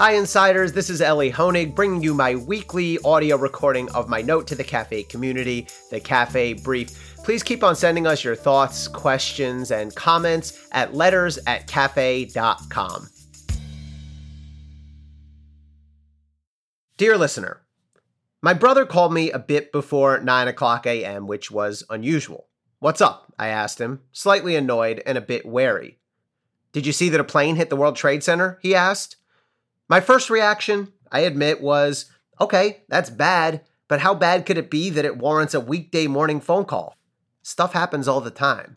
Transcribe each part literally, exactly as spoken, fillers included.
Hi Insiders, this is Ellie Honig bringing you my weekly audio recording of my note to the Cafe community, the Cafe Brief. Please keep on sending us your thoughts, questions, and comments at letters at cafe dot com. Dear listener, my brother called me a bit before nine o'clock a.m., which was unusual. What's up? I asked him, slightly annoyed and a bit wary. Did you see that a plane hit the World Trade Center? He asked. My first reaction, I admit, was, okay, that's bad, but how bad could it be that it warrants a weekday morning phone call? Stuff happens all the time.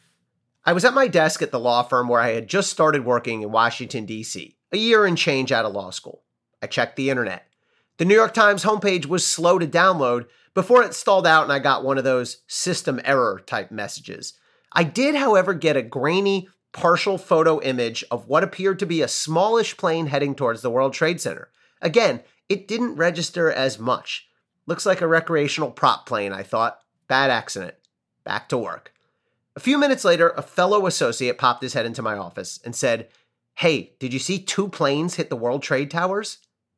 I was at my desk at the law firm where I had just started working in Washington, D C, a year and change out of law school. I checked the internet. The New York Times homepage was slow to download before it stalled out and I got one of those system error type messages. I did, however, get a grainy, partial photo image of what appeared to be a smallish plane heading towards the World Trade Center. Again, it didn't register as much. Looks like a recreational prop plane, I thought. Bad accident. Back to work. A few minutes later, a fellow associate popped his head into my office and said, "Hey, did you see two planes hit the World Trade Towers?"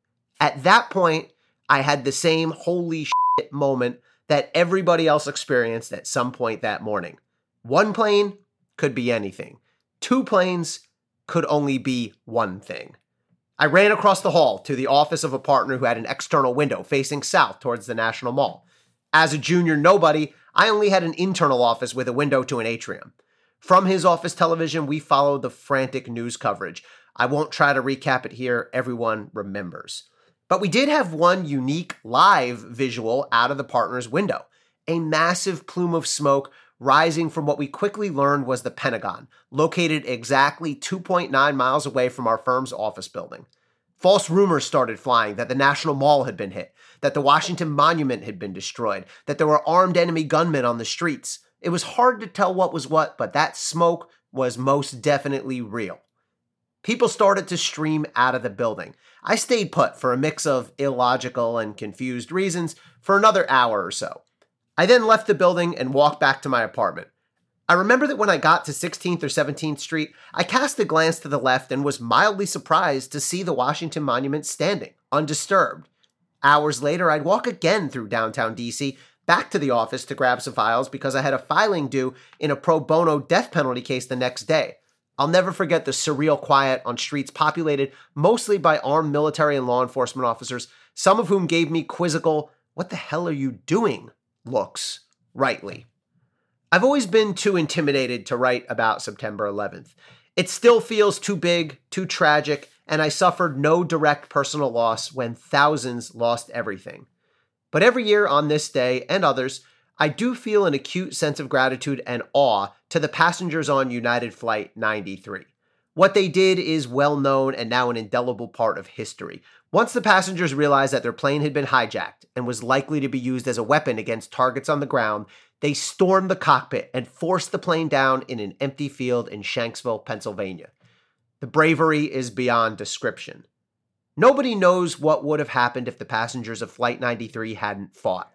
At that point, I had the same holy shit moment that everybody else experienced at some point that morning. One plane could be anything. Two planes could only be one thing. I ran across the hall to the office of a partner who had an external window facing south towards the National Mall. As a junior nobody, I only had an internal office with a window to an atrium. From his office television, we followed the frantic news coverage. I won't try to recap it here. Everyone remembers. But we did have one unique live visual out of the partner's window. A massive plume of smoke rising from what we quickly learned was the Pentagon, located exactly two point nine miles away from our firm's office building. False rumors started flying that the National Mall had been hit, that the Washington Monument had been destroyed, that there were armed enemy gunmen on the streets. It was hard to tell what was what, but that smoke was most definitely real. People started to stream out of the building. I stayed put for a mix of illogical and confused reasons for another hour or so. I then left the building and walked back to my apartment. I remember that when I got to sixteenth or seventeenth Street, I cast a glance to the left and was mildly surprised to see the Washington Monument standing, undisturbed. Hours later, I'd walk again through downtown D C, back to the office to grab some files because I had a filing due in a pro bono death penalty case the next day. I'll never forget the surreal quiet on streets populated mostly by armed military and law enforcement officers, some of whom gave me quizzical, "What the hell are you doing?" looks, rightly. I've always been too intimidated to write about September eleventh. It still feels too big, too tragic, and I suffered no direct personal loss when thousands lost everything. But every year on this day and others, I do feel an acute sense of gratitude and awe to the passengers on United Flight ninety-three. What they did is well known and now an indelible part of history. Once the passengers realized that their plane had been hijacked and was likely to be used as a weapon against targets on the ground, they stormed the cockpit and forced the plane down in an empty field in Shanksville, Pennsylvania. The bravery is beyond description. Nobody knows what would have happened if the passengers of Flight ninety-three hadn't fought.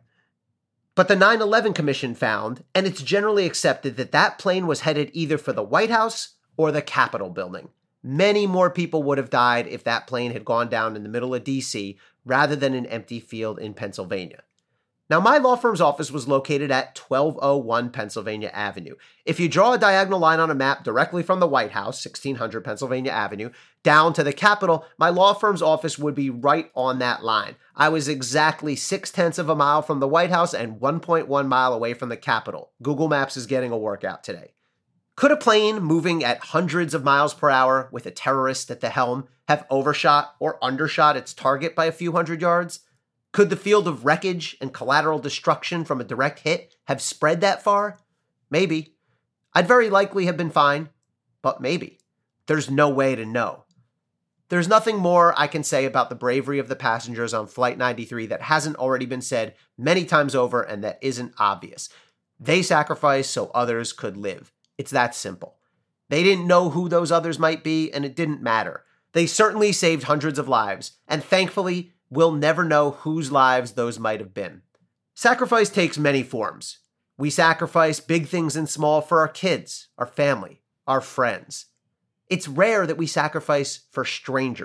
But the nine eleven Commission found, and it's generally accepted, that that plane was headed either for the White House or the Capitol building. Many more people would have died if that plane had gone down in the middle of D C rather than an empty field in Pennsylvania. Now, my law firm's office was located at twelve oh one Pennsylvania Avenue. If you draw a diagonal line on a map directly from the White House, sixteen hundred Pennsylvania Avenue, down to the Capitol, my law firm's office would be right on that line. I was exactly six-tenths of a mile from the White House and one point one mile away from the Capitol. Google Maps is getting a workout today. Could a plane moving at hundreds of miles per hour with a terrorist at the helm have overshot or undershot its target by a few hundred yards? Could the field of wreckage and collateral destruction from a direct hit have spread that far? Maybe. I'd very likely have been fine, but maybe. There's no way to know. There's nothing more I can say about the bravery of the passengers on Flight ninety-three that hasn't already been said many times over and that isn't obvious. They sacrificed so others could live. It's that simple. They didn't know who those others might be, and it didn't matter. They certainly saved hundreds of lives, and thankfully, we'll never know whose lives those might have been. Sacrifice takes many forms. We sacrifice big things and small for our kids, our family, our friends. It's rare that we sacrifice for strangers,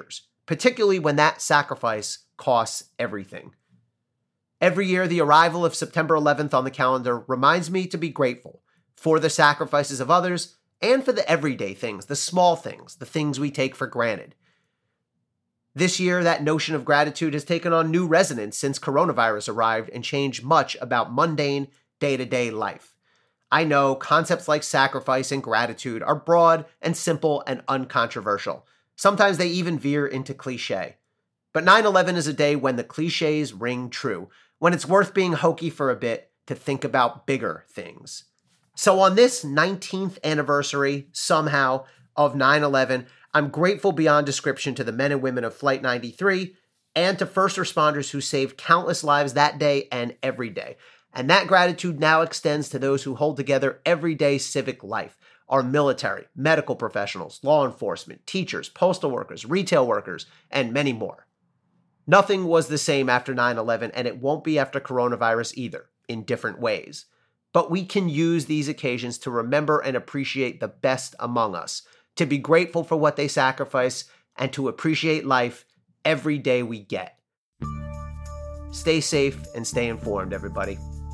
particularly when that sacrifice costs everything. Every year, the arrival of September eleventh on the calendar reminds me to be grateful for the sacrifices of others and for the everyday things, the small things, the things we take for granted. This year, that notion of gratitude has taken on new resonance since coronavirus arrived and changed much about mundane, day-to-day life. I know concepts like sacrifice and gratitude are broad and simple and uncontroversial. Sometimes they even veer into cliche. But nine eleven is a day when the cliches ring true, when it's worth being hokey for a bit to think about bigger things. So on this nineteenth anniversary, somehow, of nine eleven, I'm grateful beyond description to the men and women of Flight ninety-three and to first responders who saved countless lives that day and every day. And that gratitude now extends to those who hold together everyday civic life, our military, medical professionals, law enforcement, teachers, postal workers, retail workers, and many more. Nothing was the same after nine eleven, and it won't be after coronavirus either, in different ways. But we can use these occasions to remember and appreciate the best among us, to be grateful for what they sacrifice, and to appreciate life every day we get. Stay safe and stay informed, everybody.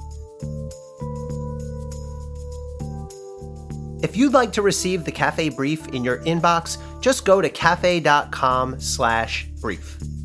If you'd like to receive the Cafe Brief in your inbox, just go to cafe.com slash brief.